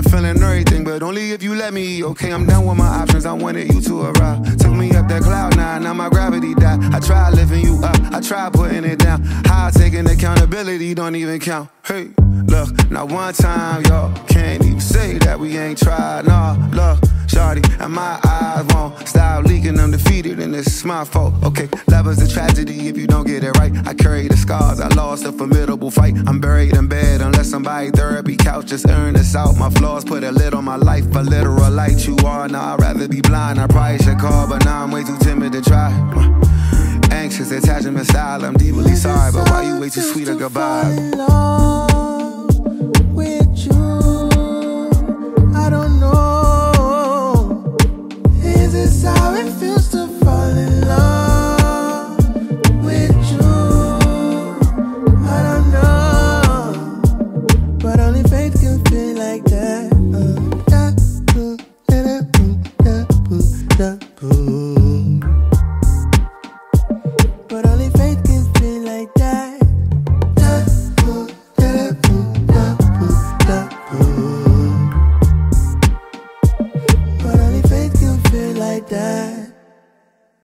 I'm feeling everything, but only if you let me. Okay, I'm done with my options, I wanted you to arrive. Took me up that cloud nine, now my gravity died. I tried lifting you up, I tried putting it down. How taking accountability don't even count. Hey, look, not one time, y'all can't even say that we ain't tried. Nah, look, shawty, and my eyes won't stop leaking. I'm defeated and it's my fault. Okay, love is a tragedy if you don't get it right. I carry the scars, I lost a formidable fight. I'm buried in bed unless somebody therapy couch just earn this out. My flaws put a lid on my life, a literal light you are. Now I'd rather be blind, I probably should call, but now I'm way too timid to try. Anxious attachment style, I'm deeply sorry, but why you way too sweet a goodbye? With you, I don't know. Is this how it feels to fall in love with you? I don't know, but only faith can feel like that.